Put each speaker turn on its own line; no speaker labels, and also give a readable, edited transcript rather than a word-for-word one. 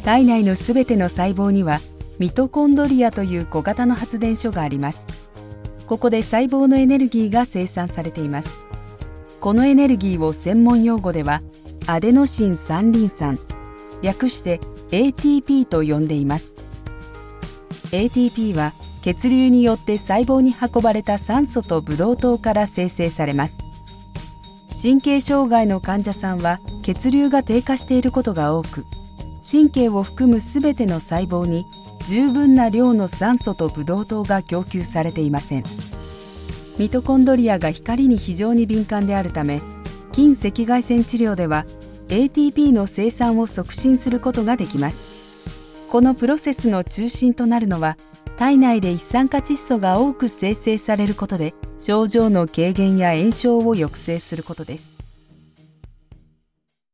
体内のすべての細胞にはミトコンドリアという小型の発電所があります。ここで細胞のエネルギーが生産されています。このエネルギーを専門用語ではアデノシン三リン酸、略して ATP と呼んでいます。ATP は血流によって細胞に運ばれた酸素とブドウ糖から生成されます。神経障害の患者さんは血流が低下していることが多く、神経を含むすべての細胞に十分な量の酸素とブドウ糖が供給されていません。ミトコンドリアが光に非常に敏感であるため、近赤外線治療では ATP の生産を促進することができます。このプロセスの中心となるのは、体内で一酸化窒素が多く生成されることで、症状の軽減や炎症を抑制することです。